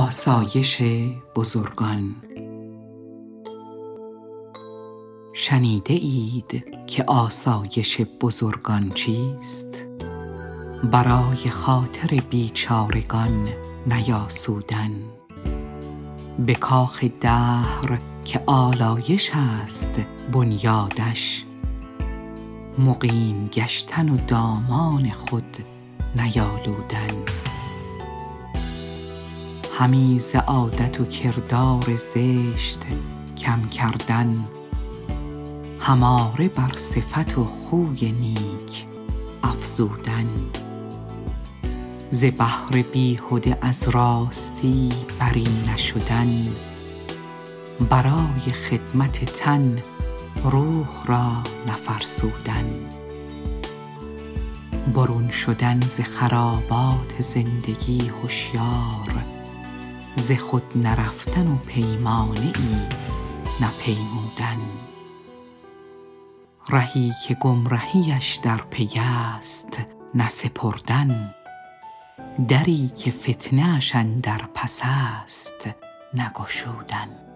آسایش بزرگان. شنیده اید که آسایش بزرگان چیست؟ برای خاطر بیچارگان نیاسودن. به کاخ دهر که آلایش است بنیادش، مقیم گشتن و دامان خود نیالودن. همی ز عادت و کردار زشت کم کردن، هماره بر صفت و خوی نیک افزودن. ز بهر بیهده از راستی بری نشدن، برای خدمت تن روح را نفرسودن. برون شدن ز خرابات زندگی هوشیار، ز خود نرفتن و پیمانه ای نپیمودن. رهی که گمرهیش در پی است نسپردن، دری که فتنه اش اندر پس است نگشودن.